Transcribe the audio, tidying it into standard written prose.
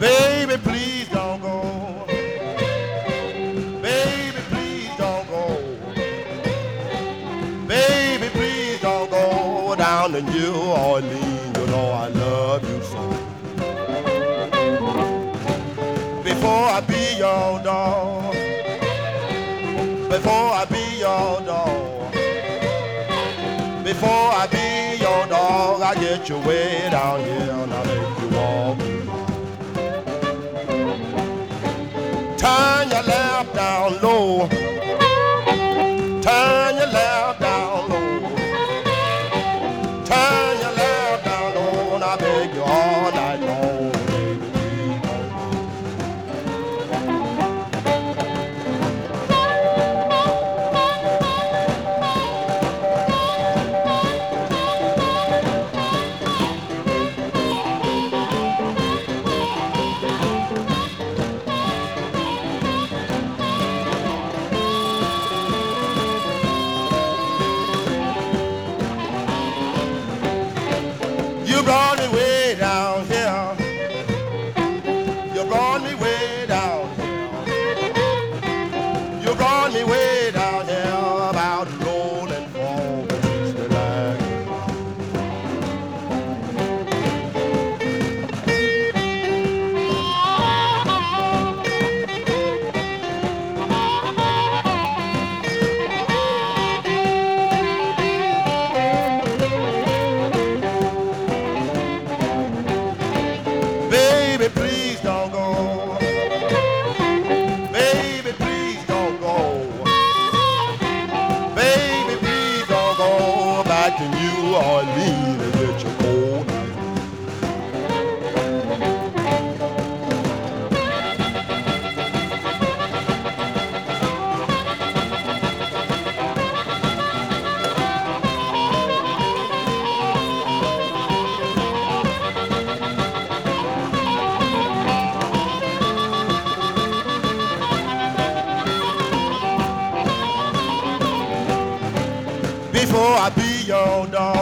Baby, please don't go. Baby, please don't go. Baby, please don't go down to New Orleans. You know I love you so. Before I be your dog, before I be your dog, before I be your dog, I get you way down here and I make you walk. Turn your lamp down low. Turn your lamp down low. Turn your lamp down low, and I beg you all night long. You brought me way down here. You brought me way down here. You brought me way down here about rolling for the line. Baby, please don't go. Baby, please don't go. Baby, please don't go back to New Orleans and get your cold night. Before I be your dog,